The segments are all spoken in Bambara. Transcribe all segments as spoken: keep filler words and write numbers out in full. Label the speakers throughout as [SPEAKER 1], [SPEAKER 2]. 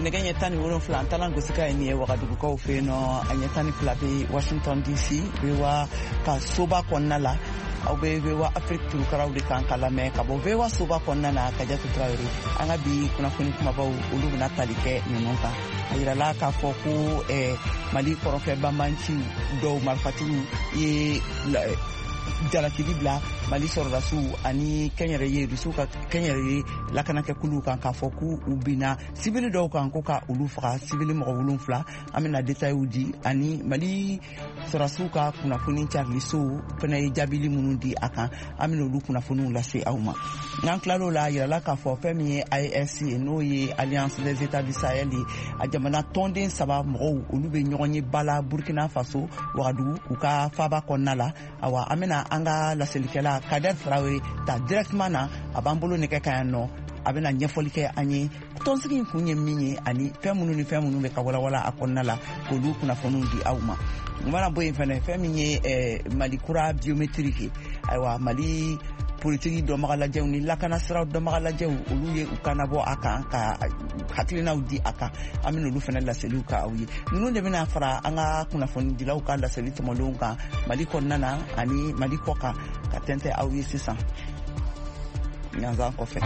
[SPEAKER 1] nɛgɛ ɲɛ tan ni wolonfila an talan gosi ka ye nin ye wagadugukaw fɛ yen nɔ a ɲɛ tan ni fila bɛ Washington D C vewa ka soba kɔnɔna la aw bɛ vewa Afrique turukaraw de kan ka lamɛn ka bɔ vewa soba kɔnɔna na Kadiatu Traoré an ka bi kunnafoni kumabaw olu bɛna tali kɛ ninnu kan a yirala k'a fɔ ko Mali kɔrɔfɛ banbanci dɔw marifatigiw ye jalakili bila Mali sɔrɔdasiw ani kɛnyɛrɛye rusiw ka kɛnyɛrɛye lakanakɛkuluw kan k'a fɔ k'u u binna sibili dɔw kan ko ka olu faga sibili mɔgɔ wolonfila an bɛna détails di ani Mali sɔrɔdasiw ka kunnafoni carilisow fana ye jaabili minnu di a kan an bɛna olu kunnafoniw lase aw ma n'an tilal'o la a yirala k'a fɔ fɛn min ye A E S ye n'o ye Alliance des États du Sahel ye a jamana tɔnden saba mɔgɔw olu bɛ ɲɔgɔn ye bala Burkina Faso Wagadugu u ka faaba kɔnɔna la awa an bɛna an ka laselikɛla Kadiatu Traoré ta directement na a b'an bolo nɛgɛ kan yan nɔ a bɛna ɲɛfɔli kɛ an ye tɔnsigi in kun ye min ye ani fɛn minnu ni fɛn minnu bɛ ka walawala a kɔnɔna la k'olu kunnafoniw di aw ma u mana bɔ yen fɛnɛ fɛn min ye Mali kura biométrique ye ayiwa Mali politiki dɔnbagalajɛw ni lakana siraw dɔnbagalajɛw olu ye u kana bɔ a kan ka hakilinaw di a kan an bɛna olu fɛnɛ laseliw ka aw ye ninnu de bɛna fara an ka kunnafoni dilaw ka laseli tɔmɔlenw kan Mali kɔnɔna na ani Mali kɔ kan ka tɛntɛn aw ye sisan ɲanzan kɔfɛ.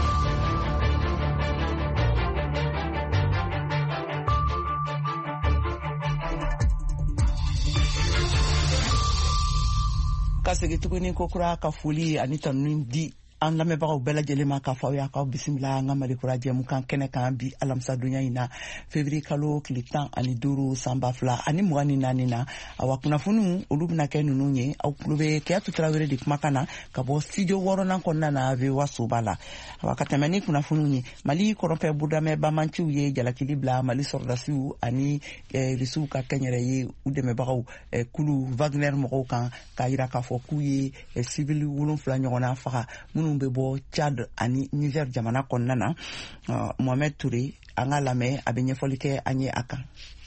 [SPEAKER 1] Ka segin tuguni ko kura ka foli ani tanuni di an lamɛnbagaw bɛɛ lajɛlen ma k'a fɔ aw y'a k'aw bisimila an ka Mali kura jɛmukan kɛnɛ kan bi alamisa donya in na février kalo tile tan ani duuru san ba fila ani mugan ni naani na awa kunnafoniw olu bɛna kɛ ninnu ye aw tulo bɛ Kadiatu Traoré de kumakan na ka bɔ studio wɔɔrɔnan kɔnɔna na vewa soba la awa ka tɛmɛ ni kunnafoniw ye Mali kɔrɔnfɛ budamɛ banbanciw ye jalakili bila Mali sɔrɔdasiw ani rusiw ka kɛnyɛrɛye u dɛmɛbagaw kulu Wagner mɔgɔw kan k'a yira k'a fɔ k'u ye civil wolonfila ɲɔgɔnna faga minnu bɛ bɔ Tchad ani Niger jamana kɔnɔna na Mohamed Touré an ka lamɛn a bɛ ɲɛfɔli kɛ an ye a kan.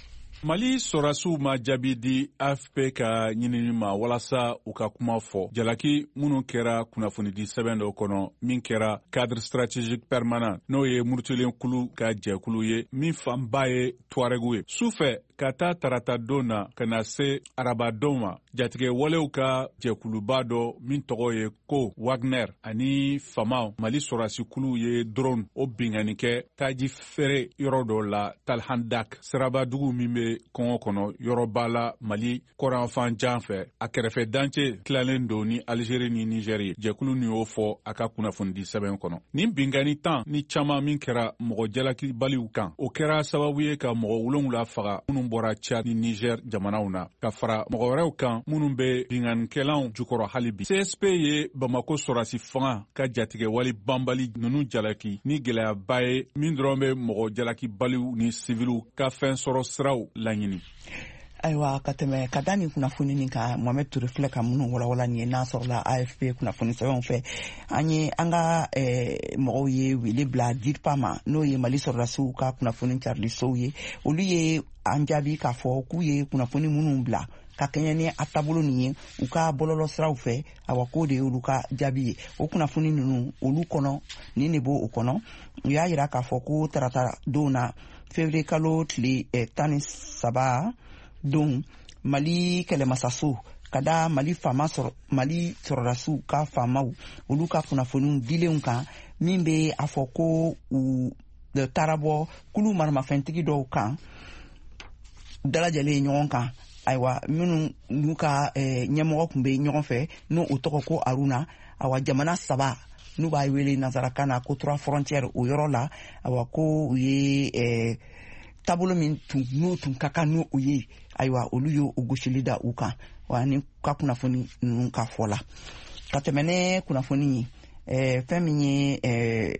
[SPEAKER 2] Mali sɔrɔdasiw ma jaabi di A F P ka ɲinini ma walasa u ka kuma fɔ jalaki minnu kɛra kunnafonidi sɛbɛn dɔ kɔnɔ min kɛra cadre stratégique permanent n'o ye murutilen kulu ka jɛkulu ye min fanba ye Tuaregu ye sufɛ ka taa tarata don na ka na se arabadon ma jatigɛ walew ka jɛkuluba dɔ min tɔgɔ ye ko Wagner ani famaw Mali sɔrɔdasi kulu ye drone o bingani kɛ taji feere yɔrɔ dɔ la Talhandak sirabadugu min bɛ kɔngɔ kɔnɔ yɔrɔba la Mali kɔrɔnfan jan fɛ a kɛrɛfɛ dancɛ tilalen don ni Algérie ni Niger ye jɛkulu ni y'o fɔ a ka kunnafonidi sɛbɛn kɔnɔ nin bingani tan ni caman min kɛra mɔgɔ jalakibaliw kan o kɛra sababu ye ka mɔgɔ wolonwula faga minnu bɔra Tchad ni Niger jamanaw na ka fara mɔgɔ wɛrɛw kan minnu bɛ binganikɛlanw jukɔrɔ hali bi C S P ye Bamako sɔrɔdasi fanga ka jatigɛ wali banbali ninnu jalaki ni gɛlɛyaba ye min dɔrɔn bɛ mɔgɔ jalakibaliw ni civiliw ka fɛn sɔrɔ siraw laɲini.
[SPEAKER 1] Ayiwa ka tɛmɛ ka da nin kunnafoni nin kan Mohamed Touré filɛ ka minnu walawala nin ye n'a sɔrɔla A F P kunnafoni sɛbɛnw fɛ an ye an ka mɔgɔw ye wele bila D I R P A ma n'o ye Mali sɔrɔdasiw ka kunnafoni carilisow ye olu ye an jaabi k'a fɔ k'u ye kunnafoni minnu bila ka kɛɲɛ ni a taabolo nin ye u ka bɔlɔlɔ siraw fɛ awa k'o de ye olu ka jaabi ye o kunnafoni ninnu olu kɔnɔ nin de b'o kɔnɔ u y'a yira k'a fɔ ko tarata don na février kalo tile tan ni saba don Mali kɛlɛmasaso ka da Mali faama sɔrɔ Mali sɔrɔdasiw ka faamaw olu ka kunnafoniw dilenw kan min bɛ a fɔ ko u taara bɔ kulu maramafɛntigi dɔw kan dalajɛlen ɲɔgɔn kan ayiwa minnu n'u ka ɲɛmɔgɔ tun bɛ ɲɔgɔn fɛ n'o o tɔgɔ ko Aruna awa jamana saba n'u b'a wele nanzarakan na ko trois frontières o yɔrɔ la awa ko u ye taabolo min tun n'o tun ka kan n'o ye ayiwa olu ye o gosili da u kan wa ni ka kunnafoni ninnu ka fɔ la ka tɛmɛ ne kunnafoni ye fɛn min ye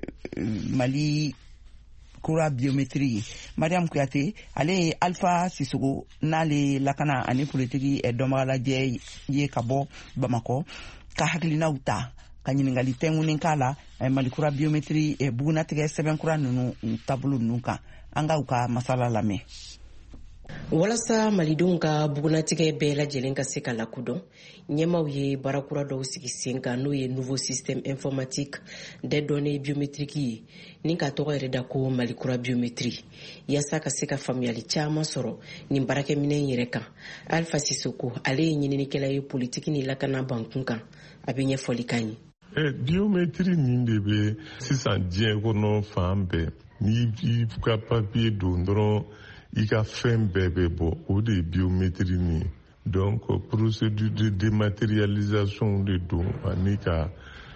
[SPEAKER 1] Mali kura biométrie ye Mariam Kuyate ale ye Alpha Sissoco n'ale lakana ani politiki dɔnbagalajɛ ye ka bɔ Bamakɔ ka hakilinaw ta ka ɲiningali tɛngunin k'a la Mali kura biométrie bugunatigɛ sɛbɛnkura ninnu taabolo ninnu kan an ka u ka masala lamɛn.
[SPEAKER 3] walasa malidenw ka bugunatigɛ bɛɛ lajɛlen ka se ka lakudɔn ɲɛmaw ye baarakura dɔw sigi sen kan n'o ye nouveau système informatique des données biométriques ye ni ka tɔgɔ yɛrɛ da ko malikura biométrie yaasa ka se ka faamuyali caaman sɔrɔ nin baarakɛminɛ yɛrɛ kan. Alpha Sissoko ale ye ɲininikɛla ye politiki ni lakana bankun kan a bɛ ɲɛfɔli kan ye.
[SPEAKER 4] Eh, biométrie nin de bɛ sisan diɲɛ kɔnɔ fan bɛɛ ni i ka papier don dɔrɔn i ka fɛn bɛɛ bɛ bɔ o de ye biométrie nin ye. Donc procédure de dématérialisation de don ani ka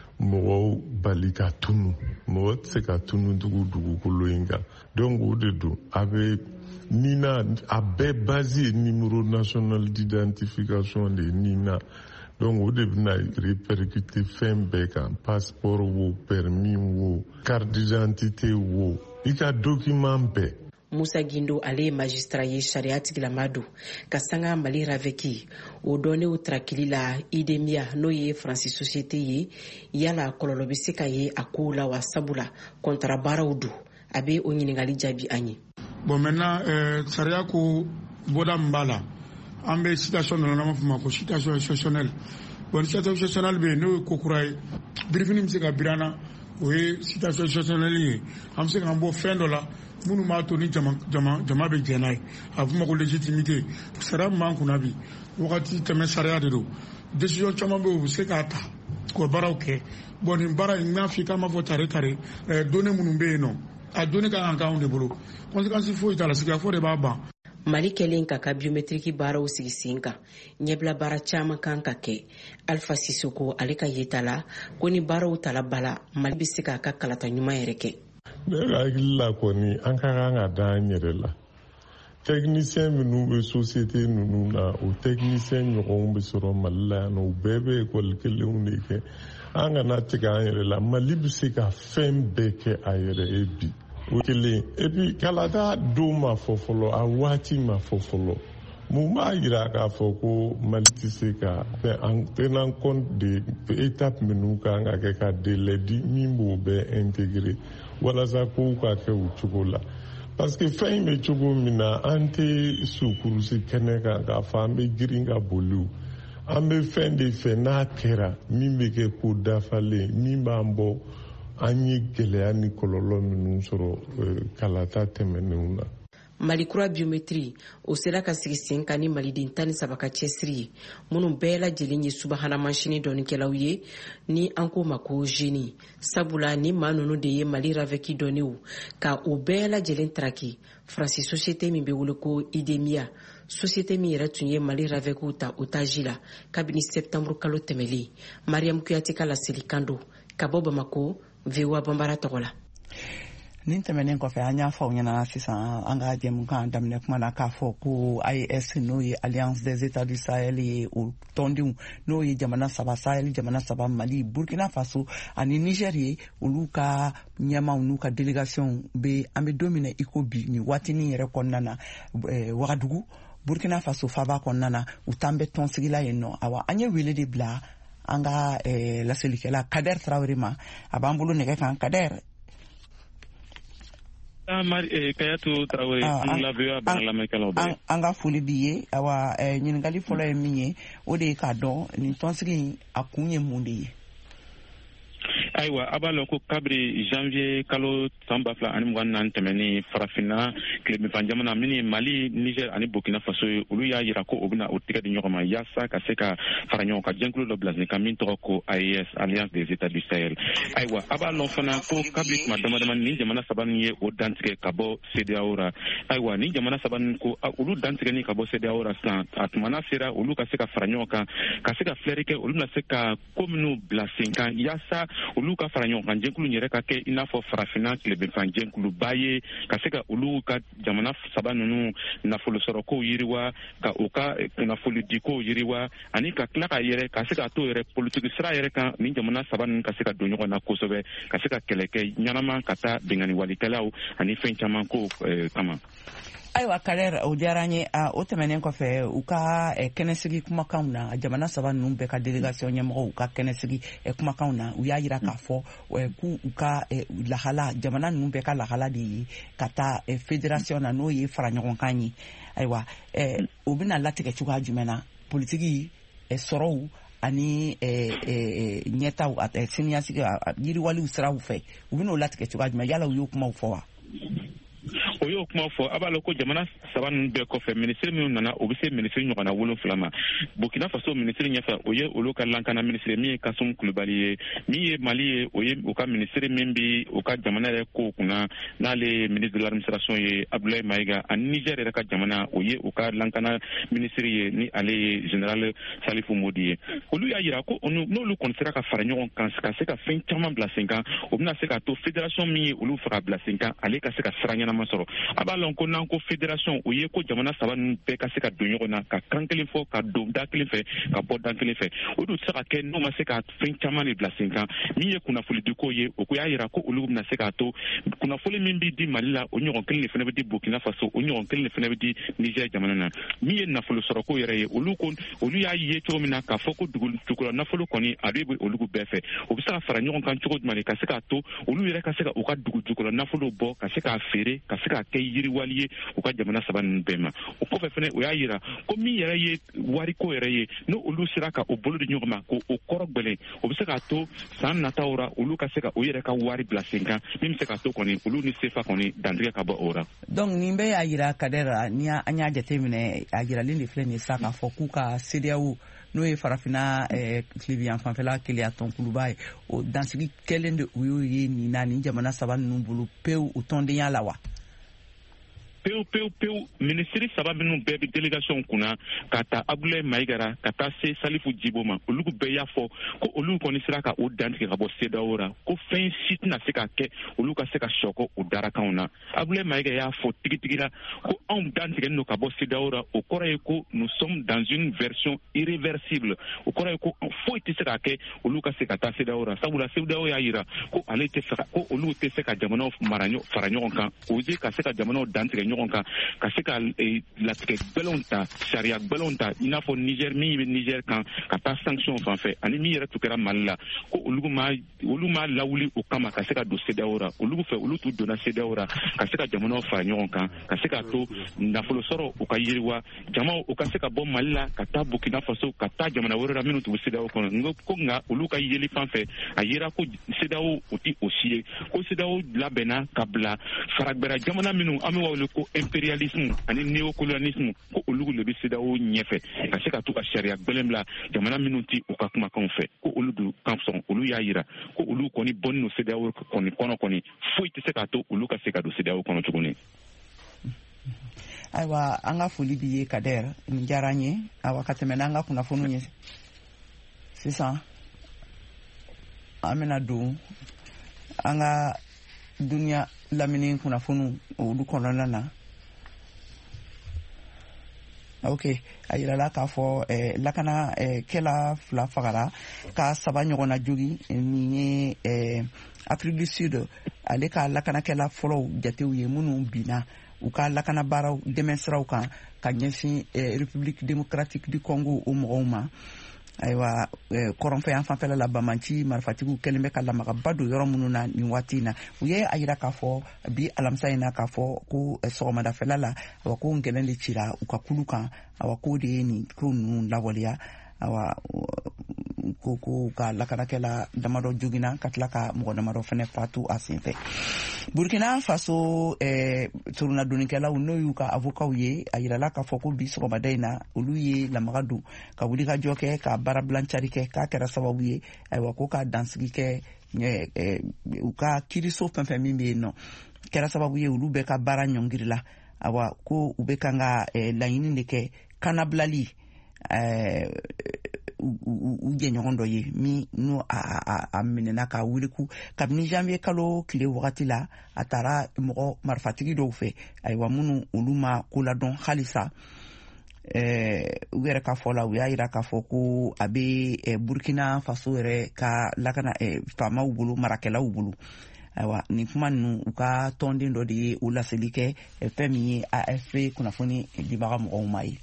[SPEAKER 4] mɔgɔw bali ka tunu mɔgɔ tɛ se ka tunu dugu dugukolo in kan. Donc o de don a bɛ nina a bɛɛ base ye numéro national d'identification de nina. Donc o de bɛna répercuter fɛn bɛɛ kan passeport wo permis wo carte d'identité wo i ka document bɛɛ.
[SPEAKER 3] Musa Gindo ale ye magistrat ye sariya tigilama don ka sanga Mali raveki o dɔnniw trakili la idemia n'o ye Francis société ye yala kɔlɔlɔ bɛ se ka ye a kow la wa sabula contrat baaraw don a bɛ o ɲininkali jaabi an ye.
[SPEAKER 5] Bon maintenant euh, sariya ko bɔda min b'a la an bɛ citation dɔ la n'an b'a fɔ ma ko citation exceptionnelle. Bon citation exceptionnelle bɛ yen n'o ye ko kura ye birifini bɛ se ka biri an na o ye citation exceptionnelle ye an bɛ se k'an bɔ fɛn dɔ la minnu b'a to ni jama jama jama bɛ jɛn n'a ye a bɛ fɔ ma ko légitimité sariya min b'an kunna bi wagati tɛmɛ sariya de don décision caman bɛ yen u bɛ se k'a ta k'o baaraw kɛ bon nin baara in n'a fɔ k'an b'a fɔ tare tare données minnu bɛ yen nɔ a données ka kan ka k'anw de bolo conséquence foyi t'a la sigikafɔ de b'a ban.
[SPEAKER 3] Mali kɛlen ka ka biométrique baaraw sigi sen kan ɲɛbila baara caman kan ka kɛ. Alpha Sissoko ale ka yeta la ko ni baaraw tala bala Mali bɛ se k'a ka kalata ɲuman yɛrɛ kɛ.
[SPEAKER 4] Ne hakili la kɔni an ka kan ka da an yɛrɛ la technicien minnu bɛ société ninnu na o technicien ɲɔgɔnw bɛ sɔrɔ Mali la yan nɔ o bɛɛ bɛ école kelenw de kɛ an kana tigɛ an yɛrɛ la Mali bɛ se ka fɛn bɛɛ kɛ a yɛrɛ ye bi o kelen et puis kalata don ma fɔ fɔlɔ a waati ma fɔ fɔlɔ mun b'a jira k'a fɔ ko Mali tɛ se ka en tenant compte de étape minnu kan ka kɛ ka délai di min b'o bɛɛ intégrer walasa kow ka kɛ o cogo la parce que fɛn in bɛ cogo min na an tɛ sukurusi kɛnɛ kan k'a fɔ an bɛ girin ka boli an bɛ fɛn de fɛ n'a kɛra min bɛ kɛ ko dafalen min b'an bɔ an ye gɛlɛya ni kɔlɔlɔ minnu sɔrɔ kalata tɛmɛnenw na.
[SPEAKER 3] Malikura biométrie o sera ka sigi sen kan ni maliden tan ni saba ka cɛsiri ye minnu bɛɛ lajɛlen ye subahana mansini dɔnnikɛlaw ye ni an ko ma ko génie sabula ni maa ninnu de ye Mali raveki dɔnniw ka o bɛɛ lajɛlen traki. Francis société min bɛ wele ko idemia société min yɛrɛ tun ye Mali ravekiw ta otage la kabini septembre kalo tɛmɛlen. Mariam Kuyate ka laseli kan don ka bɔ Bamako V O A Bambara tɔgɔ la.
[SPEAKER 1] Nin tɛmɛnen kɔfɛ an y'a fɔ aw ɲɛna sisan an ka jɛmukan daminɛ kuma na k'a fɔ ko A E S n'o ye Alliance des États du Sahel ye o tɔndenw n'o ye jamana saba Sahel jamana saba Mali Burkina Faso ani Niger ye olu ka ɲɛmaw n'u ka délégation bɛ an bɛ don min na i ko bi nin waatinin yɛrɛ kɔnɔna na Wagadugu Burkina Faso faaba kɔnɔna na u t'an bɛ tɔnsigila yen nɔ awa an ye wele de bila an ka laselikɛla Kader Traoré ma a b'an bolo nɛgɛ kan Kader.
[SPEAKER 6] Kayatu Traoré an laveur ban lamɛkɛlaw bɛɛ
[SPEAKER 1] an ka foli b'i ye awa ɲininkali fɔlɔ ye min ye o de ye k'a dɔn nin tɔnsigi a kun ye mun de ye.
[SPEAKER 6] Ayiwa a b'a lɔn ko kabiri janvier kalo san ba fila ani mugan naani tɛmɛni farafinna tilebinfan jamana min ye Mali Niger ani Burkina Faso ye olu y'a jira ko o bɛna o tigɛ di ɲɔgɔn ma yaasa ka se ka fara ɲɔgɔn kan jɛnkulu dɔ bila sen kan min tɔgɔ ko A E S Alliance des États du Sahel. Ayiwa a b'a lɔn fana ko kabiri tuma dama dama ni jamana saba nin ye o dantigɛ ka bɔ C D A O ra ayiwa ni jamana saba nin ko olu dantigɛni ka bɔ C D A O ra sisan a tuma n'a sera olu ka se ka fara ɲɔgɔn kan ka se ka filɛri kɛ olu bɛna se ka ko minnu bila sen kan yaasa olu ka fara ɲɔgɔn kan jɛnkulu yɛrɛ ka kɛ i n'a fɔ farafinna tilebinfan jɛnkuluba ye ka se ka olu ka jamana saba ninnu nafolo sɔrɔ kow yiriwa ka u ka kunnafoli di kow yiriwa ani ka tila ka yɛrɛ ka se ka to yɛrɛ politiki sira yɛrɛ kan ni jamana saba ninnu ka se ka don ɲɔgɔn na kosɛbɛ ka se ka kɛlɛ kɛ ɲanama ka taa bengani walikɛlaw ani fɛn caman ko kama.
[SPEAKER 1] Ayiwa Kader o diyara an ye o tɛmɛnen kɔfɛ u ka kɛnɛsigi kumakanw na jamana saba ninnu bɛɛ ka délégation ɲɛmɔgɔw u ka kɛnɛsigi kumakanw na u y'a jira k'a fɔ k'u ka lahala jamana ninnu bɛɛ ka lahala de ye ka taa fédération na n'o ye fara ɲɔgɔn kan ye ayiwa eh, o bɛna latigɛ cogoya jumɛn na politiki eh, sɔrɔw ani eh, eh, ɲɛtaw eh, siniɲɛsigi yiriwaliw siraw fɛ u bɛna o latigɛ cogoya jumɛn yala u y'o kumaw fɔ wa?
[SPEAKER 6] o y'o kuma fɔ a b'a lɔn ko jamana saba ninnu bɛɛ kɔfɛ minisiri minnu nana o bɛ se minisiri ɲɔgɔnna wolonfila ma burkina faso minisiri ɲɛfɛ o ye olu ka lankana minisiri min ye kasum kulubali ye min ye mali ye o ye u ka minisiri min bi u ka jamana yɛrɛ kow kunna n'ale ye ministre de l'administration ye abdoulaye mayiga ani niger yɛrɛ ka jamana o ye u ka lankana minisiri ye ni ale ye général salifu modi ye olu y'a yira ko n'olu kɔni sera ka fara ɲɔgɔn kan ka se ka fɛn caman bila sen kan o bɛna se ka to fédération min ye olu fɛ ka bila sen kan ale ka se ka sira ɲɛnama sɔrɔ a b'a lɔn ko n'an ko fédération o ye ko jamana saba ninnu bɛɛ ka se ka don ɲɔgɔn na ka kan kelen fɔ ka don da kelen fɛ ka bɔ da kelen fɛ o dun tɛ se ka kɛ n'o ma se ka fɛn caman de bila sen kan min ye kunnafoni di ko ye o ko y'a yira ko olu bɛna se k'a to kunnafoni min bɛ di mali la o ɲɔgɔn kelen de fana bɛ di burkina faso o ɲɔgɔn kelen de fana bɛ di niger jamana na min ye nafolo sɔrɔ ko yɛrɛ ye olu ko olu y'a ye cogo min na k'a fɔ ko dugukolo nafolo kɔni a bɛ olu bɛɛ fɛ o bɛ se ka fara ɲɔgɔn kan cogo jumɛn ka se k'a to olu yɛrɛ ka se ka u ka dugukolo nafolo bɔ ka se k'a feere ka se k'a kɛ yiriwali ye u ka jamana saba ninnu bɛɛ ma o kɔfɛ fana o y'a yira ko min yɛrɛ ye wariko yɛrɛ ye n'o olu sera ka o bolo di ɲɔgɔn ma ko o kɔrɔ gbɛlɛn o bɛ se k'a to san nataw ra olu ka se ka o yɛrɛ ka wari bila sen kan min bɛ se k'a to kɔni olu ni sefa kɔni dantigɛ ka bɔ o ra.
[SPEAKER 1] donc nin bɛɛ y'a yira kadɛra ni an y'a jateminɛ a yiralen de filɛ nin ye sa k'a fɔ k'u ka C D A O n'o ye farafina tilebiyan fanfɛla keleya tɔnkuluba ye o dansigi kɛlen de u y'o ye nin na nin jamana saba ninnu bolo pewu u tɔndenya la wa?
[SPEAKER 6] pewu pewu pewu minisiri saba minnu bɛɛ bɛ délégation kunna ka taa abdoulaye mayiga ka taa se salifu jibo ma olu bɛɛ y'a fɔ ko olu kɔni sera ka o dantigɛ ka bɔ C D A O ra ko fɛn si tɛna se ka kɛ olu ka se ka sɔkɔ o darakanw na abdoulaye mayiga y'a fɔ tigitigi la ko anw dantigɛlen don ka bɔ C D A O ra o kɔrɔ ye ko nous sommes dans une version irréversible o kɔrɔ ye ko foyi tɛ se ka kɛ olu ka se ka taa C D A O ra sabula C D A O y'a yira ko ale tɛ fɛ ko olu tɛ se ka jamanaw mara fara ɲɔgɔn kan o ye ka se ka jamanaw dantigɛ ɲɔgɔn kan ka se ka latigɛ gbɛlɛnw ta sariya gbɛlɛnw ta i n'a fɔ niger min bɛ niger kan ka taa sanction fan fɛ ani min yɛrɛ tun kɛra mali la ko olu ma olu ma lawuli o kama ka se ka don C D A O ra olu fɛ olu t'u donna C D A O ra ka se ka jamanaw fara ɲɔgɔn kan ka se ka to nafolo sɔrɔ u ka yiriwa jamaw u ka se ka bɔ mali la ka taa burkina faso ka taa jamana wɛrɛ la minnu tun bɛ C D A O kɔnɔ ko nka olu ka yeli fan fɛ a yera ko C D A O o tɛ o si ye ko C D A O labɛnna ka bila faragbɛra jamana minnu an bɛ wele ko impérialisme ani néocolonialisme ko olu de bɛ C D A O ɲɛfɛ ka se ka to ka sariya gbɛlɛn bila jamana minnu tɛ u ka kumakanw fɛ ko olu dun kan sɔn olu y'a yira ko olu kɔni bɔnnen don C D A O kɔni kɔnɔ kɔni foyi tɛ se k'a to olu ka se ka don C D A O kɔnɔ tuguni.
[SPEAKER 1] ayiwa an ka foli b'i ye Kader nin diyara an ye ayiwa ka tɛmɛ n'an ka kunnafoniw ye sisan an bɛna don an ka duniya lamini kunnafoniw olu kɔnɔna na. ok a yirala k'a fɔ eh, lakana eh, kɛla fila fagara ka saba ɲɔgɔnna jogi nin ye eh, Afrique du Sud ale ka lakanakɛla fɔlɔw jatew ye minnu binna u ka lakana baaraw dɛmɛ siraw kan ka ɲɛsin eh, République démocratique du Congo o mɔgɔw ma ayiwa kɔrɔnfɛ yan fanfɛla la Bamanci marifatigiw kɛlen bɛ ka lamagaba don yɔrɔ minnu na nin waati in na u ye a yira k'a fɔ bi alamisa in na k'a fɔ ko sɔgɔmadafɛla la awa ko nkɛlɛn de cira u ka kulu kan awa ko de ye nin ko ninnu lawaleya awa ko ko ka lakanakɛla damadɔ joginna ka tila ka mɔgɔ damadɔ fɛnɛ fatu a senfɛ. Burkina Faso eh, turunadonikɛlaw n'o y'u ka avokaw ye a yirala k'a fɔ ko bi sɔgɔmada in na olu ye lamaga don ka wulikajɔ kɛ ka baarabilancari kɛ k'a kɛra sababu ye ayiwa ko ka dansigi kɛ eh, eh, u ka kiiriso fɛn fɛn min bɛ yen nɔ kɛra sababu ye olu bɛɛ ka baara ɲɔngirila awa ko u bɛ kan ka eh, laɲini de kɛ kanabilali eh, u jɛɲɔgɔn dɔ ye min n'o a minɛna ka wiliku kabini janvier kalo tile wagati la a taara mɔgɔ marifatigi dɔw fɛ ayiwa minnu olu ma ko ladɔn halisa u yɛrɛ ka fɔ la u y'a yira k'a fɔ ko a bɛ Burkina Faso yɛrɛ ka lakana faamaw bolo marakɛlaw bolo ayiwa nin kuma ninnu u ka tɔnden dɔ de ye o laseli kɛ fɛn min ye A F P kunnafoni dibaga mɔgɔw ma ye.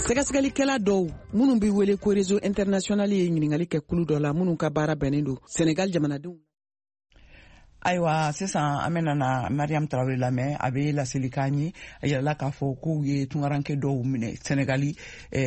[SPEAKER 7] sɛgɛsɛgɛlikɛla dɔw minnu bɛ wele ko réseau international ye ɲiningali kɛ kulu dɔ la minnu ka baara bɛnnen don Senegal jamanadenw.
[SPEAKER 1] Ayiwa sisan an bɛna na Mariam Traoré lamɛn a bɛ laselikan ye a yɛrɛla k'a fɔ k'u ye tungaranke dɔw minɛ Senegali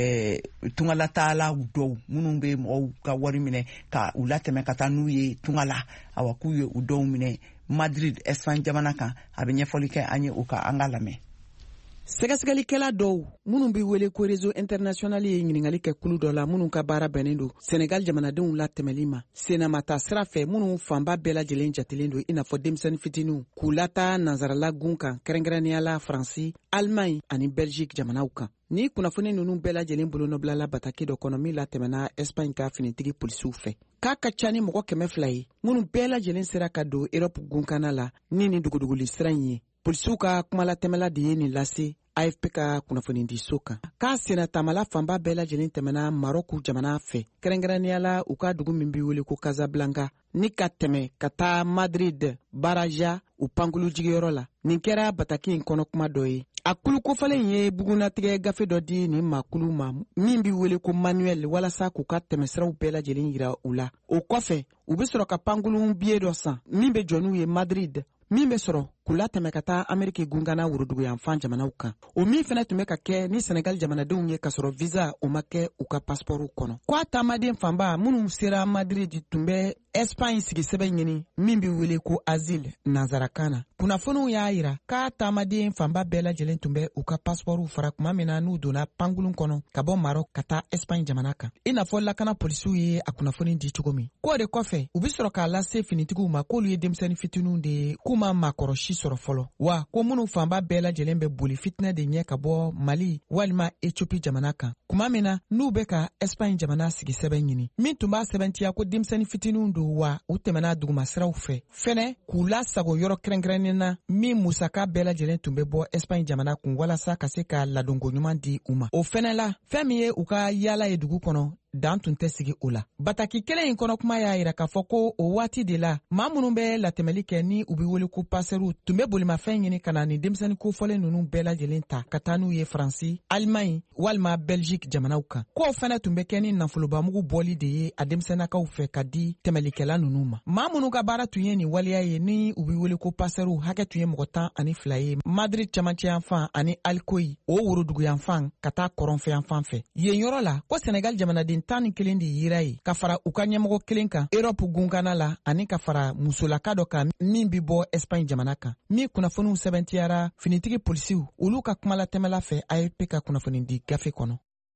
[SPEAKER 1] tungalataala dɔw minnu bɛ mɔgɔw ka wari minɛ ka u latɛmɛ ka taa n'u ye tungala awa k'u ye u dɔw minɛ Madrid Espagne jamana kan a bɛ ɲɛfɔli kɛ an ye o ka an ka lamɛn.
[SPEAKER 7] sɛgɛsɛgɛlikɛla dɔw minnu bɛ wele ko réseau international ye ɲiningali kɛ kulu dɔ la minnu ka baara bɛnnen don Senegal jamanadenw latɛmɛli ma senamata sira fɛ minnu fanba bɛɛ lajɛlen jatelen don i n'a fɔ denmisɛnnin fitininw k'u lata nanzarala gun kan kɛrɛnkɛrɛnniyala Faransi Allemagne ani Belgique jamanaw kan ni kunnafoni ninnu bɛɛ lajɛlen bolonɔbilala bataki dɔ kɔnɔ min latɛmɛna Espagne ka finitigi polisiw fɛ k'a ka ca ni mɔgɔ kɛmɛ fila ye minnu bɛɛ lajɛlen sera ka don Europe gunkana la ni ni duguduguli sira in ye polisiw ka kumalatɛmɛla de ye nin lase A F P ka kunnafoni di so kan k'a sena tamala fanba bɛɛ lajɛlen tɛmɛna Maroc jamana fɛ kɛrɛnkɛrɛnniyala u ka dugu min bɛ wele ko Casablanca ni ka tɛmɛ ka taa Madrid Baraja u pankulu jigiyɔrɔ la nin kɛra bataki in kɔnɔ kuma dɔ ye a kulu kofalen ye bugunatigɛ gafe dɔ di nin makulu ma min bɛ wele ko manuel walasa k'u ka tɛmɛsiraw bɛɛ lajɛlen yira u la o kɔfɛ u bɛ sɔrɔ ka pankulu biye dɔ san min bɛ jɔ n'u ye Madrid min bɛ sɔrɔ k'u latɛmɛ ka taa Ameriki gungana woroduguyanfan jamanaw kan o min fɛnɛ tun bɛ ka kɛ ni Senegal jamanadenw ye ka sɔrɔ visa o ma kɛ u ka paspɔrɔw kɔnɔ k'a taamaden fanba minnu sera Madrid tun bɛ Espagne sigi sɛbɛn ɲini min bɛ wele ko asile nanzarakan na kunnafoniw y'a yira k'a taamaden fanba bɛɛ lajɛlen tun bɛ u ka paspɔrɔw fara kuma min na n'u donna pangulun kɔnɔ ka bɔ Maroc ka taa Espagne jamana kan i n'a fɔ lakana polisiw ye a kunnafoni di cogo min k'o de kɔfɛ u bɛ sɔrɔ k'a lase finitigiw ma k'olu ye denmisɛnnin fitininw de ye k'u ma maakɔrɔsi sɔrɔ fɔlɔ wa ko minnu fanba bɛɛ lajɛlen bɛ boli fitinɛ de ɲɛ ka bɔ Mali walima Ethiopie jamana kan kuma min na n'u bɛ ka Espagne jamana sigi sɛbɛn ɲini min tun b'a sɛbɛntiya ko denmisɛnnin fitininw don wa u tɛmɛna dugumasiraw fɛ fɛnɛ k'u lasago yɔrɔ kɛrɛnkɛrɛnnen na min musaka bɛɛ lajɛlen tun bɛ bɔ Espagne jamana kun walasa ka se ka ladonko ɲuman di u ma o fɛnɛ la fɛn min ye u ka yaala ye dugu kɔnɔ dan tun tɛ sigi o la bataki kelen in kɔnɔ kuma y'a yira k'a fɔ ko o waati de la maa minnu bɛ latɛmɛli kɛ ni u bɛ wele ko pasɛriw tun bɛ bolimafɛn ɲini ka na ni denmisɛnnin kofɔlen ninnu bɛɛ lajɛlen ta ka taa n'u ye Faransi Allemagne walima Belgique jamanaw kan k'o fɛnɛ tun bɛ kɛ ni nafolobamugu bɔli de ye a denmisɛnnakaw fɛ ka di tɛmɛlikɛla ninnu ma maa minnu ka baara tun ye nin waleya ye ni u bɛ wele ko pasɛriw hakɛ tun ye mɔgɔ tan ani fila ye Madrid camancɛ yanfan ani Alikoyi o woroduguyanfan ka taa kɔrɔnfɛ yanfan fɛ yen yɔrɔ la ko Senegal jamanaden tan ni kelen de yira ye ka fara u ka ɲɛmɔgɔ kelen kan Europe gunkana la ani ka fara musolaka dɔ kan min bi bɔ Espagne jamana kan min kunnafoniw sɛbɛntiyara finitigi polisiw olu ka kumalatɛmɛla fɛ A F P ka kunnafoni di gafe kɔnɔ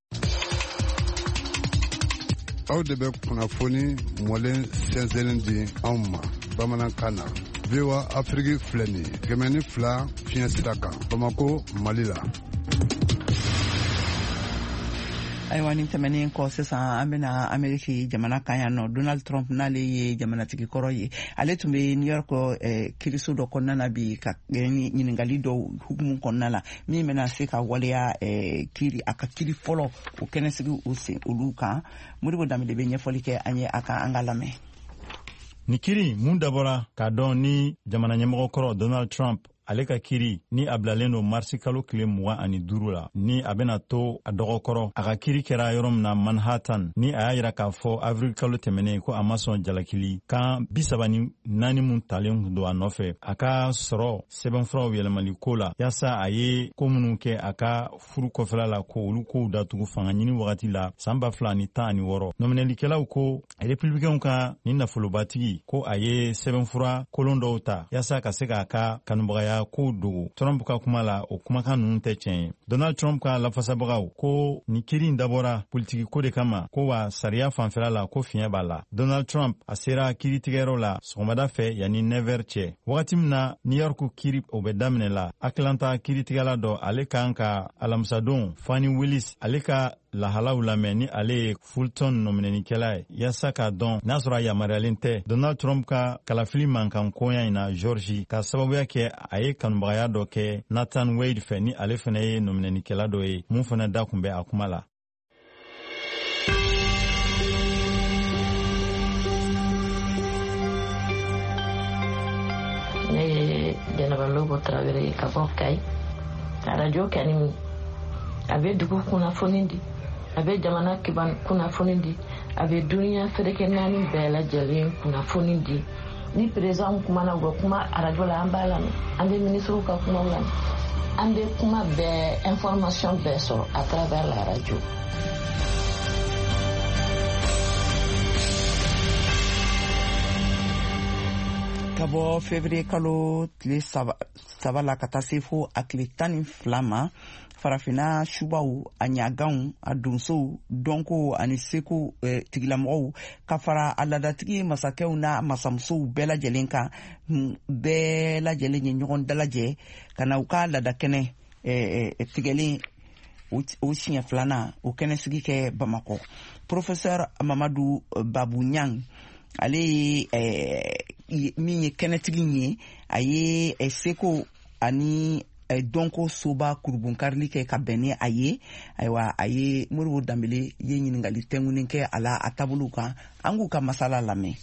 [SPEAKER 8] aw de bɛ kunnafoni mɔlen sɛnsɛnlen di anw ma bamanankan na V O A Afrique filɛ nin ye kɛmɛ ni fila fiɲɛ sira kan Bamako Mali la
[SPEAKER 1] ayiwa nin tɛmɛnen kɔ sisan an bɛna Ameriki jamana kan yan nɔ Donald Trump n'ale ye jamanatigi kɔrɔ ye ale tun bɛ New York kiriso dɔ kɔnɔna na bi ka ɲiningali dɔw hukumu kɔnɔna la min bɛna se ka waleya kiri a ka kiri fɔlɔ o kɛnɛsigi o sen olu kan Modibo Dame de bɛ ɲɛfɔli kɛ an ye a ka an ka lamɛn
[SPEAKER 9] ni kiri mun dabɔra k'a dɔn ni jamana ɲɛmɔgɔ kɔrɔ Donald Trump ale ka kiri ni a bilalen don marisi kalo tile mugan ani duuru la ni a bɛna to a dɔgɔkɔrɔ a ka kiri kɛra yɔrɔ min na Manhattan ni a y'a yira k'a fɔ avril kalo tɛmɛnen ko a ma sɔn jalakili kan bisaba ni naani mun talen don a nɔfɛ a ka sɔrɔ sɛbɛnfuraw yɛlɛmali ko la yaasa a ye ko minnu kɛ a ka furu kɔfɛla la ko olu kow datugu fanga ɲini wagati la san ba fila ani tan ani wɔɔrɔ nɔminɛlikɛlaw ko républicainw ka ni nafolobatigi ko a ye sɛbɛnfura kolon dɔw ta yaasa ka se k'a ka kanubagaya ko dogo Trump ka kuma la o kumakan ninnu tɛ tiɲɛ ye Donald Trump ka lafasabagaw ko ni kiri in dabɔra politiki ko de kama ko wa sariya fanfɛla la ko fiɲɛ b'a la Donald Trump a sera kiritigɛyɔrɔ la sɔgɔmada fɛ yanni neuf heures cɛ wagati min na New York kiri o bɛ daminɛ la Atlanta kiritigɛla dɔ ale kan ka alamisadon Fani Willis ale ka lahalaw lamɛn ni ale ye Fulton nɔminɛnikɛla ye yaasa k'a dɔn n'a sɔrɔ a yamaruyalen tɛ Donald Trump ka kalafili mankan koya in na Georgie ka sababuya kɛ a ye kanubagaya dɔ kɛ Nathan Wade fɛ ni ale fana ye nɔminɛnikɛla dɔ ye mun fana da kun bɛ a kuma la
[SPEAKER 10] ne ye Jɛnɛba Lobo Tarawele ka bɔ Kayi radio kɛni a bɛ dugu kunnafoni di, a bɛ jamana kiban kunnafoni di, a bɛ duniya fɛrɛkɛ naani bɛɛ lajɛlen kunnafoni di. Ni président kumana u bɛ kuma arajo la an b'a lamɛn, an bɛ ministre ka kumaw lamɛn, an bɛ kuma bɛɛ information bɛɛ sɔrɔ à travers la radio.
[SPEAKER 1] Ka bɔ février kalo tile saba la ka taa se fo a tile tan ni fila ma farafina subaw a ɲaganw a donsow dɔnko ani seko eh, tigilamɔgɔw ka fara a ladatigi masakɛw na masamusow bɛɛ lajɛlen kan bɛɛ lajɛlen ye ɲɔgɔn dalajɛ ka na u ka ladakɛnɛ eh, eh, tigɛlen o siɲɛ filanan o kɛnɛsigi kɛ bamakɔ. Professeur Mamadou Babou Niang ale ye eh, min ye kɛnɛtigi ye a ye eh, seko ani eh, dɔnko soba kurubunkarili kɛ ka bɛn ni a ye ayiwa a ye Moribo Danbele ye ɲiningali tɛngunin kɛ a la a taabolow kan an k'u ka masala lamɛn.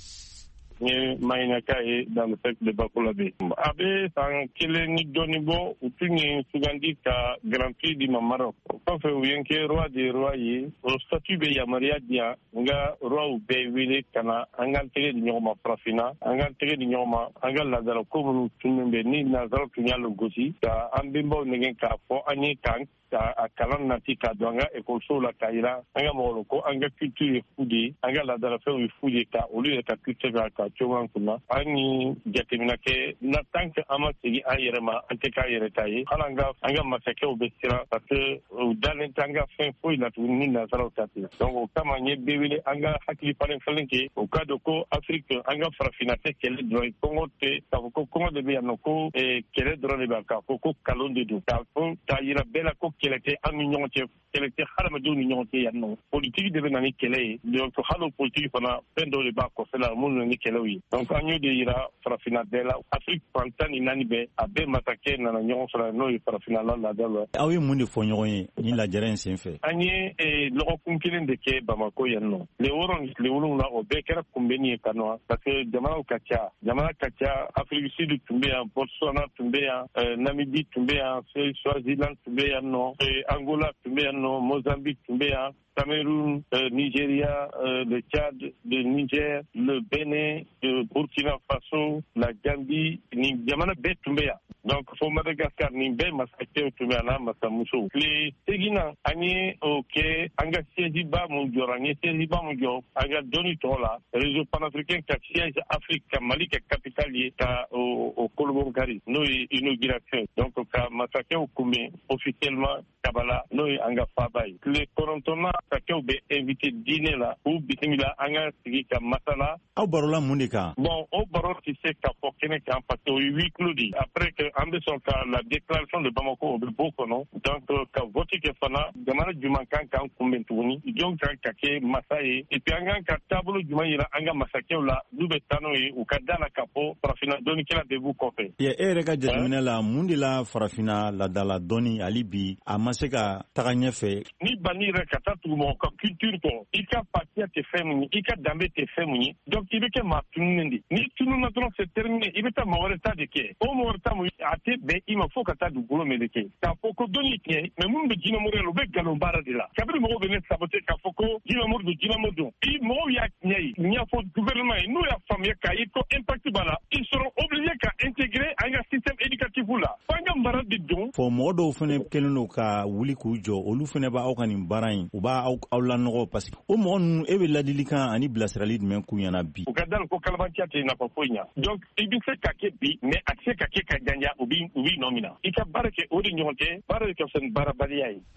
[SPEAKER 11] Nye Maïnaka ye dans le secteur de Bakolabe. Abe san kelen ni dɔɔni bɔ u tun ye sugandi ka Grand Prix di ma Maroc. O kɔfɛ u ye n kɛ roi des rois ye. O statut bɛ yamaruya di yan nka roiw bɛɛ wele ka na an k'an tɛgɛ di ɲɔgɔn ma farafinna, an k'an tɛgɛ di ɲɔgɔn ma an ka ladala ko minnu tun bɛ ni nanzaraw tun y'a gosi ka an bɛnbaw nɛgɛ k'a fɔ an ye k'an a kalan nati k'a don an ka ekɔlisow la k'a yira an ka mɔgɔw ko an ka culture ye fu de ye, an ka ladalafɛnw ye fu de ka olu yɛrɛ ka culture ka ka cogo an kunna. An ni jateminɛ kɛ na tant que an ma segin an yɛrɛ ma an tɛ k'an yɛrɛ ta ye. Hali an ka an ka masakɛw bɛ siran parce que u dalen tɛ an ka fɛn foyi la tuguni ni nanzaraw ta tɛ. Donc o kama n ye bɛɛ wele an ka hakili falen falen kɛ o k'a dɔn ko Afrique an ka farafinna tɛ kɛlɛ dɔrɔn ye. Kɔngɔ tɛ k'a fɔ ko kɔngɔ de bɛ yan nɔ ko kɛlɛ dɔrɔn de bɛ k'a fɔ ko kalon de don k'a fɔ k'a yira bɛɛ la ko kɛlɛ tɛ an ni ɲɔgɔn cɛ, kɛlɛ tɛ hadamadenw ni ɲɔgɔn cɛ yan nɔ. Politiki de bɛ na ni kɛlɛ ye, donc hali politiki fana fɛn dɔw de b'a kɔfɛla minnu na ni kɛlɛw ye. Donc an y'o de yira farafinna bɛɛ la. Afrique fan tan ni naani bɛɛ a bɛɛ masakɛ nana ɲɔgɔn sɔrɔ n'o ye farafinna la laada la.
[SPEAKER 9] Aw ye mun de fɔ ɲɔgɔn ye ni lajɛrɛ in sen fɛ? An
[SPEAKER 11] ye lɔgɔkun kelen de kɛ Bamako yan nɔ. Tile wɔɔrɔ ni tile wolonwula o bɛɛ kɛra kunbɛnni ye ka nɔ parce que jamanaw ka ca, jamana ka ca. Afrique Sud tun bɛ yan, Botswana tun bɛ yan, Namibie tun bɛ yan, Swaziland tun bɛ yan nɔ, Angola tun bɛ yan nɔ, Mozambique tun bɛ yan, Cameroun, euh, Nigeria, euh, le Tchad, le Niger, le Bénin, le Burkina Faso, la Gambie, ni jamana bɛɛ tun bɛ yan. Donc fo Madagascar nin bɛɛ masakɛw tun bɛ yan n'a masamusow. Tile seginna an ye o kɛ an ka siège ba mun jɔra, an ye siège ba mun jɔ an ka dɔnni tɔgɔ la réseau panafricain ka siège Afrique ka Mali kɛ capitale ye ka o o Kolobongari n'o ye inauguration. Donc ka masakɛw kunbɛn officiellement Kabala n'o ye an ka faaba ye. Tile kɔnɔntɔnna masakɛw bɛ invité dîner la k'u bisimila an ka sigi ka masala.
[SPEAKER 9] Aw barola mun de kan?
[SPEAKER 11] Bon o baro tɛ se ka fɔ kɛnɛ kan parce que o ye huis clos de ye. Après que an bɛ sɔn ka la déclaration de Bamako o bɛ bɔ kɔnɔ, donc ka vote kɛ fana jamana jumɛn kan k'an kunbɛn tuguni, jɔn kan ka kɛ masa ye, et puis an kan ka taabolo jumɛn yira an ka masakɛw la n'u bɛ taa n'o ye u ka da la ka fɔ farafinna dɔnnikɛla de b'u kɔfɛ.
[SPEAKER 9] E yɛrɛ ka jateminɛ la mun de la farafinna ladala dɔnni hali bi a ma se ka taga ɲɛfɛ?
[SPEAKER 11] Ni banni yɛrɛ ka taa tugu mɔgɔ ka culture kɔ, i ka patiya tɛ fɛn mun ye, i ka danbe tɛ fɛn mun ye, donc i bɛ kɛ maa tununen de. Ni tununa dɔrɔn c'est terminé, i bɛ taa mɔgɔ wɛrɛ ta de kɛ. O mɔgɔ wɛrɛ ta mun a tɛ bɛn i ma fo ka taa dugukolo mɛn de kɛ. K'a fɔ ko dɔnni tiɲɛ, mais minnu bɛ jinɛmuru la u bɛ nkalon baara de la. Kabini mɔgɔw bɛ ne saboter k'a fɔ ko jinɛmuru don jinɛmuru don. I mɔgɔw y'a tiɲɛ ye, n y'a fɔ gouvernement ye n'u y'a faamuya k'a ye ko impact b'a la, ils seront obligés ka intégrer an ka système éducatif la. F'an ka mara de don.
[SPEAKER 9] Fɔ mɔgɔ dɔw fana kɛlen don ka wuli k'u jɔ, olu fana b'aw ka nin baara in, u b'a aw lanɔgɔ parce que o mɔgɔ ninnu e bɛ ladilikan ani bilasirali jumɛn k'u ɲɛna bi?
[SPEAKER 11] U ka d'a la ko kalabanciya tɛ nafa foyi ɲa. Donc i bɛ se ka kɛ bi, mais a tɛ se ka kɛ ka janja u b'i u b'i nɔ minɛ. I ka baara kɛ o de ɲɔgɔn tɛ, baara de ka fisa ni baarabaliya ye.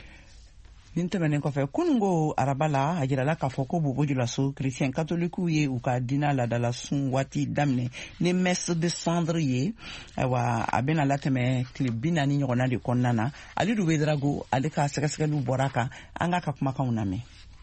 [SPEAKER 1] Nin tɛmɛnen kɔfɛ kunungo araba la a jirala k'a fɔ ko bobojulaso chrétien katolikiw ye u ka diinɛ ladala sun waati daminɛ ni messe de cendre ye. Ayiwa a bɛna latɛmɛ tile bi naani ɲɔgɔnna de kɔnɔna na. Alidu Wedrago ale ka sɛgɛsɛgɛliw bɔra kan an ka ka kumakanw lamɛn.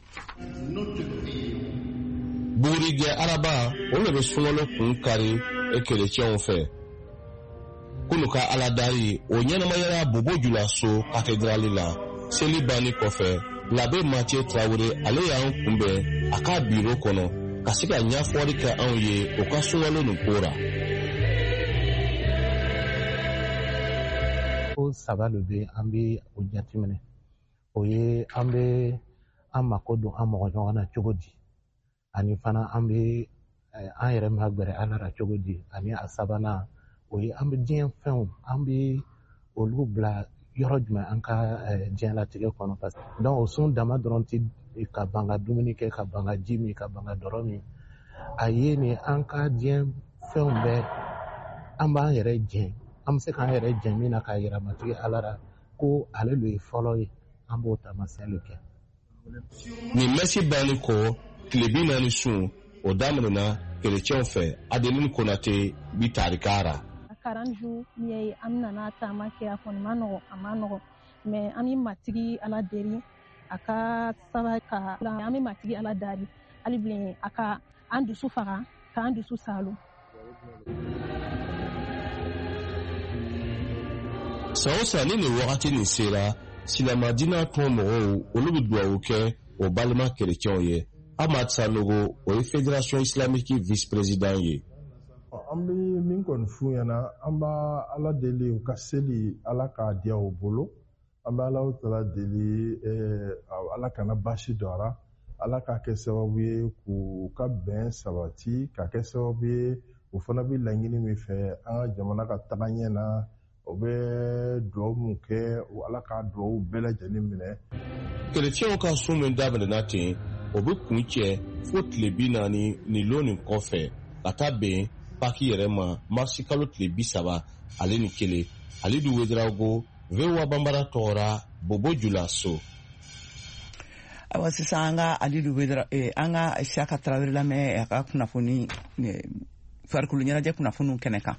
[SPEAKER 12] Bugurijɛ araba o de bɛ sunkalo kun kari chrétienw fɛ. Kunu ka aladari o ɲɛnamayara bobojulaso cathédrale la. Seli banni kɔfɛ L'abbé Mathieu Traoré ale y'an kunbɛn a ka biro kɔnɔ ka se ka ɲɛfɔli kɛ anw ye o ka sunkalo nin ko la.
[SPEAKER 13] Ko saba de bɛ an bɛ o jateminɛ. o ye an bɛ an mako don an mɔgɔ ɲɔgɔn na cogo di ani fana an bɛ an yɛrɛ ma gbɛrɛ ala la cogo di ani a sabanan o ye an bɛ diɲɛ fɛnw an bɛ olu bila yɔrɔ jumɛn an ka diɲɛlatigɛ kɔnɔ parce que donc o sun dama dɔrɔn tɛ ka ban ka dumuni kɛ ka ban ka ji min ka ban ka dɔrɔ min a ye ni an ka diɲɛ fɛnw bɛɛ an b'an yɛrɛ jɛn an bɛ se k'an yɛrɛ jɛn min na k'a yira matigi ala la ko ale de ye fɔlɔ ye an b'o taamasiyɛn kɛ.
[SPEAKER 12] nin mɛsi banni kɔ tile bi naani sun o daminɛna kerecɛnw fɛ adeline konate bi tarikara.
[SPEAKER 14] quarante jours min ye an nana taama kɛ a kɔni ma nɔgɔ a ma nɔgɔ mais an bɛ matigi ala deli a ka saba ka an bɛ matigi ala dali hali bilen a ka an dusu faga k'an dusu salo.
[SPEAKER 12] san o san ni nin wagati nin sera silamadina tɔn mɔgɔw olu bɛ dugawu kɛ o balima kerecɛnw ye. Ahmad Sanogo o ye fédération islamique vice président ye.
[SPEAKER 15] an bɛ min kɔni f'u ɲɛna an b'a ala deli u ka seli ala k'a diya u bolo an bɛ ala tala deli ala kana baasi don a la ala k'a kɛ sababu ye k'u ka bɛn sabati k'a kɛ sababu ye u fana bɛ laɲini min fɛ an ka jamana ka taga ɲɛ na o bɛ dugawu mun kɛ ala k'a dugawu bɛɛ lajɛlen minɛ.
[SPEAKER 12] kerecɛnw ka sun min daminɛna ten o bɛ kun cɛ fo tile bi naani ni lon nin kɔfɛ ka taa bɛn paki yɛrɛ ma marisi kalo tile bi saba ale ni kelen alidu wederago vewa bambara tɔgɔra bobo jula so.
[SPEAKER 1] awa sisan an ka alidu wedera an ka Siyaka Tarawele lamɛn a ka kunnafoni farikolo ɲɛnajɛ kunnafoniw kɛnɛ kan.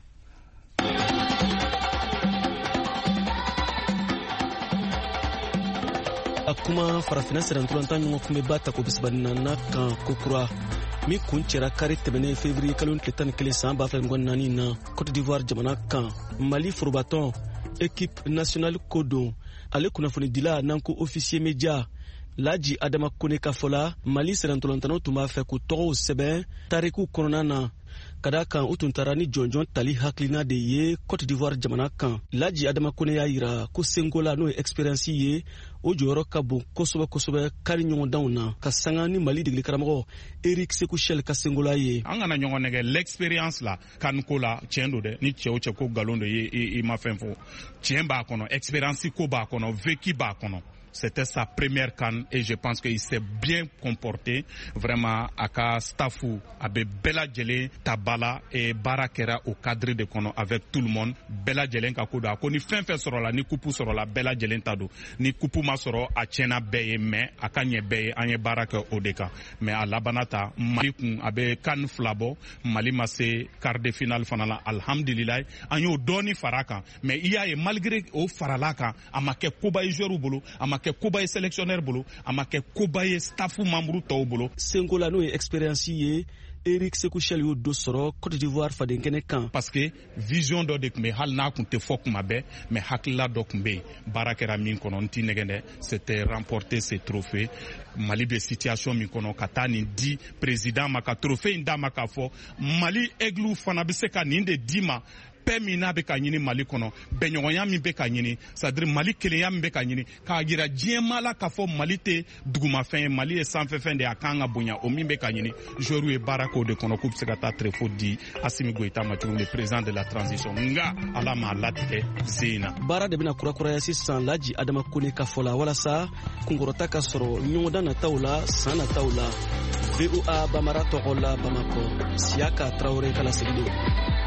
[SPEAKER 16] a kuma farafina sɛrɛntulantan ɲɔgɔn kun bɛ ba ta ko bisabanina kan kokura min kun cɛra kari tɛmɛnen février kalo tile tan ni kelen san ba fila ni naani na Côte d'Ivoire jamana kan Mali forobatɔn équipe nationale ko don ale kunnafoni dila n'an ko officier média Laji Adama Kone ka fɔla Mali sɛrɛntolantanaw tun b'a fɛ k'u tɔgɔw sɛbɛn tariku kɔnɔna na ka da kan u tun taara ni jɔnjɔn tali hakilina de ye Côte d'Ivoire jamana kan. Laji Adama Kone y'a yira ko sengola n'o ye expérience ye o jɔyɔrɔ ka bon kosɛbɛ kosɛbɛ kari ɲɔgɔndanw na ka sanga ni Mali degeli karamɔgɔ Eric Sekuchel ka sengola ye.
[SPEAKER 17] An kana ɲɔgɔn nɛgɛ l'expérience la kanko la tiɲɛ don dɛ ni cɛ o cɛ ko nkalon de ye i ma fɛn fɔ tiɲɛ b'a kɔnɔ expérience ko b'a kɔnɔ vécu b'a kɔnɔ. C'était sa première canne et je pense qu'il s'est bien comporté vraiment à ka staffu abe bela jelen tabala et barakera au cadre de kono avec tout le monde bela jelen ka kodo ko ni fɛn fɛn sɔrɔ la ni kupu sɔrɔ la bela jelen ta do ni kupu ma sɔrɔ a tiɲɛna bɛɛ ye mais a ka ɲɛ bɛɛ ye an ye baara kɛ o de kan mais a labana ta Mali kun a bɛ kan fila bɔ Mali ma se quart de finale fana la alhamdulilayi an y'o dɔɔni fara kan mais i y'a ye malgré o farala kan a ma kɛ koba ye joueur bolo a ma kɛ koba ye sélectionneur bolo a ma kɛ koba ye staffu membre tɔw bolo.
[SPEAKER 16] sengola n'o ye expérience ye Eric Sekuchel y'o do sɔrɔ Côte d'Ivoire fadenkɛnɛ kan.
[SPEAKER 17] parce que vision dɔ de tun bɛ hali n'a tun tɛ fɔ kuma bɛɛ mais hakilila dɔ tun bɛ yen baara kɛra min kɔnɔ n t'i nɛgɛn dɛ c'était remporter ces trophées Mali bɛ situation min kɔnɔ ka taa nin di président ma ka trophée in d'a ma k'a fɔ Mali aigle fana bɛ se ka nin de di ma. Paix min n'a bɛ ka ɲini Mali kɔnɔ bɛnɲɔgɔnya min bɛ ka ɲini c'est à dire Mali kelenya min bɛ ka ɲini k'a jira diɲɛma la k'a fɔ Mali tɛ dugumafɛn ye Mali ye sanfɛfɛn de ye a kan ka bonya o min bɛ ka ɲini joueurs ye baara k'o de kɔnɔ k'u bɛ se ka taa trefo di Assimi Goïta ma cogo min président de la transition nga ala m'a latigɛ sen in na.
[SPEAKER 16] baara de bɛna kurakuraya sisan Laji Adama Kone ka fɔ la walasa kunkɔrɔta ka sɔrɔ ɲɔgɔndan nataw la san nataw la. V O A Bamara tɔgɔ la Bamako Siyaka Tarawele ka lasegin don.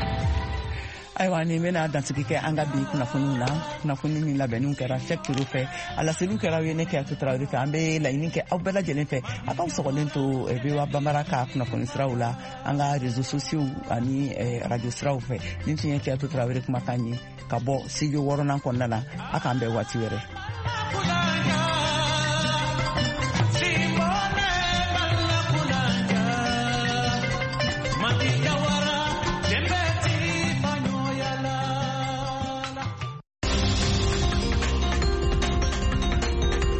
[SPEAKER 1] ayiwa nin bɛna dansigi kɛ an ka bi kunnafoniw la kunnafoni min labɛnniw kɛra Sɛki Turo fɛ a laseliw kɛra aw ye ne Kiyatu Tarawele fɛ an bɛ laɲini kɛ aw bɛɛ lajɛlen fɛ a k'aw sɔgɔlen to V O A Bambara ka kunnafoni siraw la an ka réseaux sociaux ani radio siraw fɛ nin tun ye Kiyatu Tarawele kumakan ye ka bɔ studio wɔɔrɔnan kɔnɔna na a k'an bɛn waati wɛrɛ.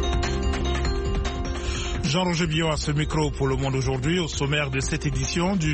[SPEAKER 18] Jean-Roger Billon à ce micro pour Le Monde aujourd'hui, au sommaire de cette édition du